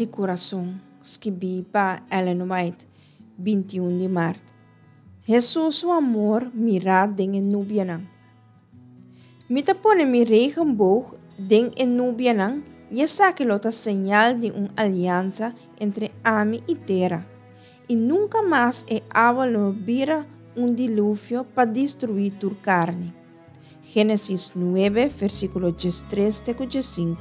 de coração, escrevi para Ellen White, 21 de março. Jesus, o amor, mirar den nubia nan. Mita pone mi regenboog den nubia nan, e essa que lota señal de uma aliança entre ami e terra. E nunca mais agua lo vira dilúvio para destruir tu carne. Gênesis 9, versículo 13-15.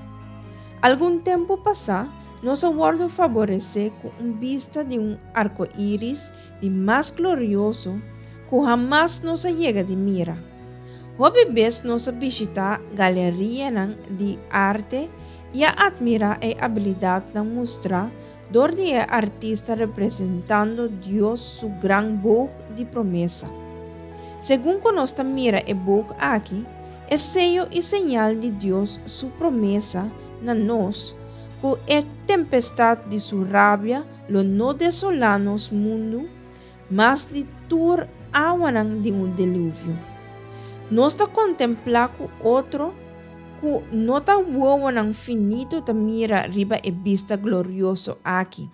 Algum tempo passado, nosso guardo favorece com vista de arco-íris de mais glorioso que jamais nos chega de mira. Hobby vez nos visita galeria de arte e admira a habilidade de mostrar onde é artista representando Deus su gran book de promessa. Segundo que nós mira o book aqui, é sello e señal de Deus su promessa na nós, que é tempestade de sua rabia, lo no desolanos mundo, mas de tur awanan de dilúvio. Nós contemplar com outro, que nota woanan finito ta mira riba e vista glorioso aqui.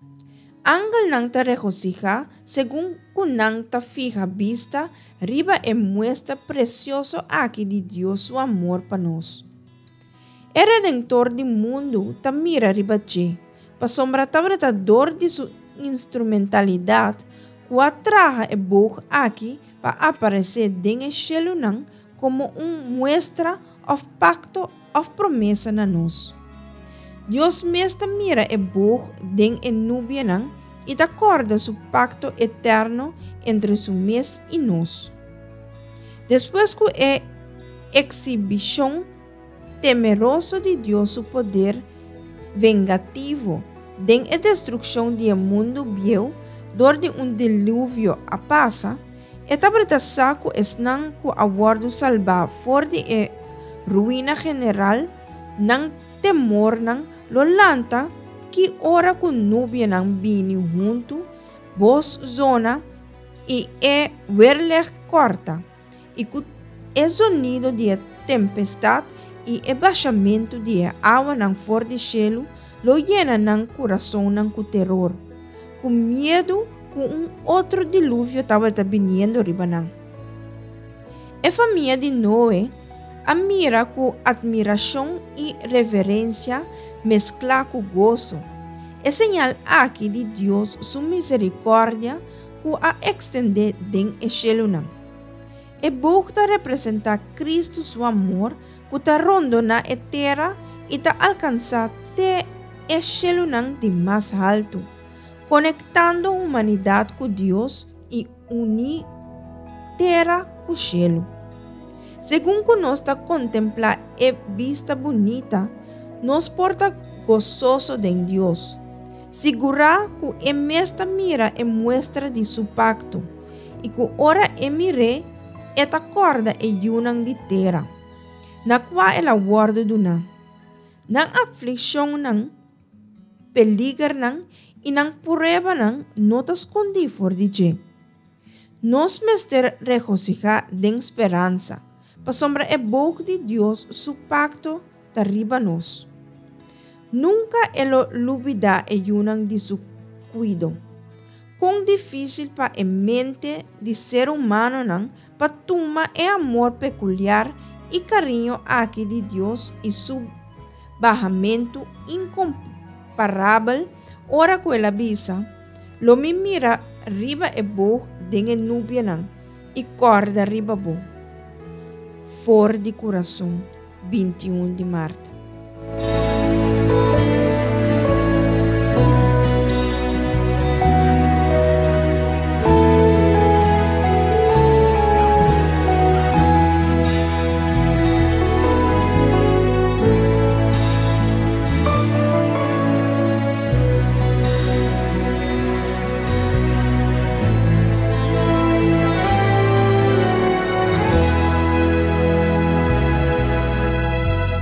Angal nang ta regocija, según kunang ta fija vista, riba e muestra precioso aqui de Deus su amor para nós. O Redentor do mundo ta mira riba che, pa sombra tabratador de sua instrumentalidade, que atraja e boog aqui para aparecer den cielo nang como muestra of pacto of promessa na nós. Deus mesmo mira e boog den nubia nang e acorda su pacto eterno entre su mes e nós. Depois que é exibição temeroso de Deus su poder vengativo den a destruição do mundo viu, dor de dilúvio a passa, etabreta saco esnan ku aguardo salva for de ruína general nang temor nang lolanta que ora com nubia nang bini junto, bos zona e werleg corta, e com o sonido de tempestade e baixamento de água nang for de cielo, lo llena nang coração nang com terror, com medo com outro dilúvio estava vindo riba nang. A família de Noé admira com admiração e reverência mescla com gozo. É señal aqui de Deus sua misericórdia que a extender den o cielo nang. E bukta representa Cristo su amor que ta rondo na terra e ta alcança te o cielo nang de mais alto, conectando a humanidade com Deus e unir terra com o cielo. Segundo nós contemplar a vista bonita, nos porta gozoso de Deus. Segurar que esta mira é mostra de su pacto e que ora mire eta corda yunang de terra, na qual ela guarda do nan. Nang aflição nang, peligro nang, e nang pureba nang notas escondi for de je. Nos mester regocijar den esperança, pa sombra e book de Deus su pacto tarriba nos. Nunca elo lubida yunang de su cuido. Quão difícil para a mente de ser humano nang para tomar o amor peculiar e carinho aqui de Deus e su barramento incomparável. Ora que ela visa, lo me mira riba e bo den nubia nang e corda riba bo. For de coração, 21 de março.